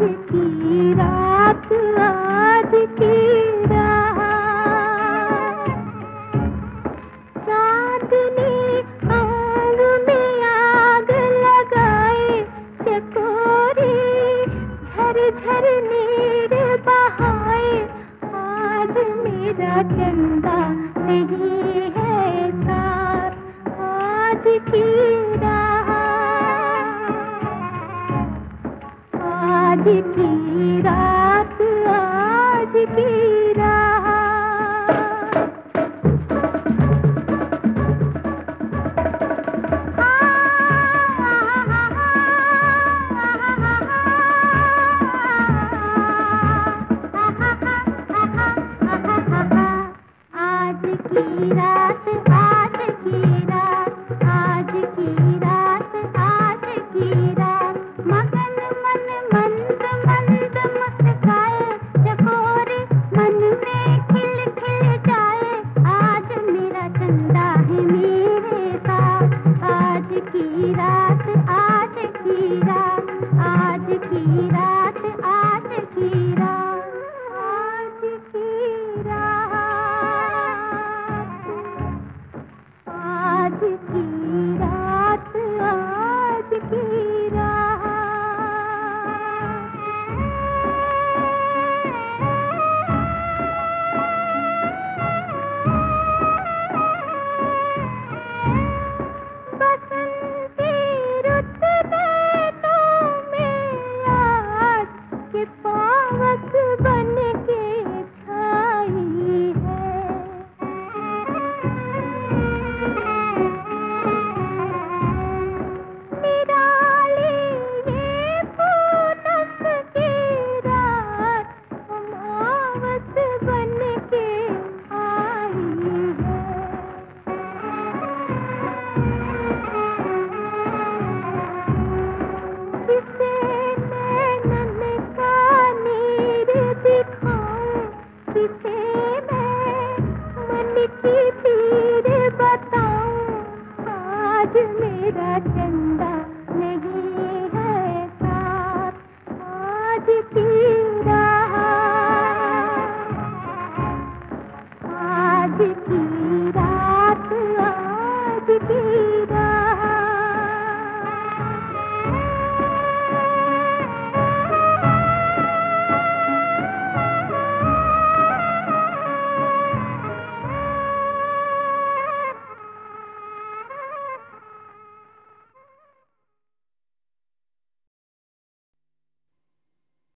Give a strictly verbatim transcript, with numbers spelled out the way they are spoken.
की रात आज की रात, चांदनी आग में आग लगाए चकोरी, झर झर नीर बहाए। आज मेरा चंदा नहीं है साथ, आज की रात आज की रात आज की रात। आज की रात आज की रात आज की रात आज की रात, मगन मन मंद मंद मुस्काए चकोरी, मन में खिल खिल जाए। आज मेरा चंदा है मेरे साथ, आज की रात आज की रात आज की रात।